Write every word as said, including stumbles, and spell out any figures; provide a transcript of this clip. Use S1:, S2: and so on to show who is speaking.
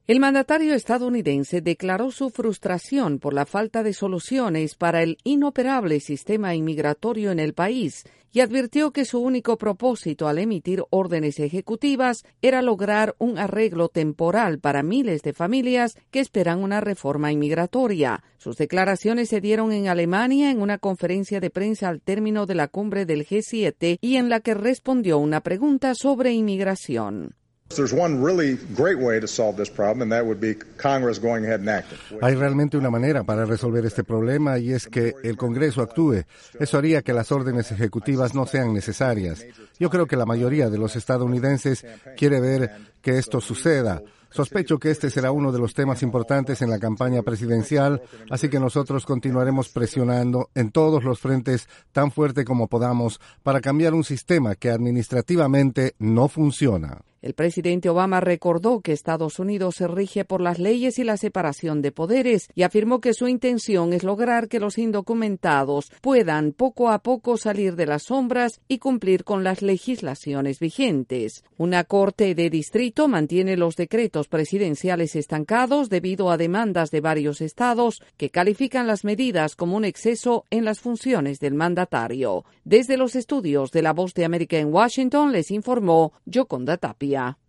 S1: El mandatario estadounidense declaró su frustración por la falta de soluciones para el inoperable sistema inmigratorio en el país y advirtió que su único propósito al emitir órdenes ejecutivas era lograr un arreglo temporal para miles de familias que esperan una reforma inmigratoria. Sus declaraciones se dieron en Alemania en una conferencia de prensa al término de la cumbre del G siete y en la que respondió una pregunta sobre inmigración.
S2: Hay realmente una manera para resolver este problema y es que el Congreso actúe. Eso haría que las órdenes ejecutivas no sean necesarias. Yo creo que la mayoría de los estadounidenses quiere ver que esto suceda. Sospecho que este será uno de los temas importantes en la campaña presidencial, así que nosotros continuaremos presionando en todos los frentes tan fuerte como podamos para cambiar un sistema que administrativamente no funciona.
S1: El presidente Obama recordó que Estados Unidos se rige por las leyes y la separación de poderes y afirmó que su intención es lograr que los indocumentados puedan poco a poco salir de las sombras y cumplir con las legislaciones vigentes. Una corte de distrito mantiene los decretos presidenciales estancados debido a demandas de varios estados que califican las medidas como un exceso en las funciones del mandatario. Desde los estudios de La Voz de América en Washington les informó Yoconda Tapia.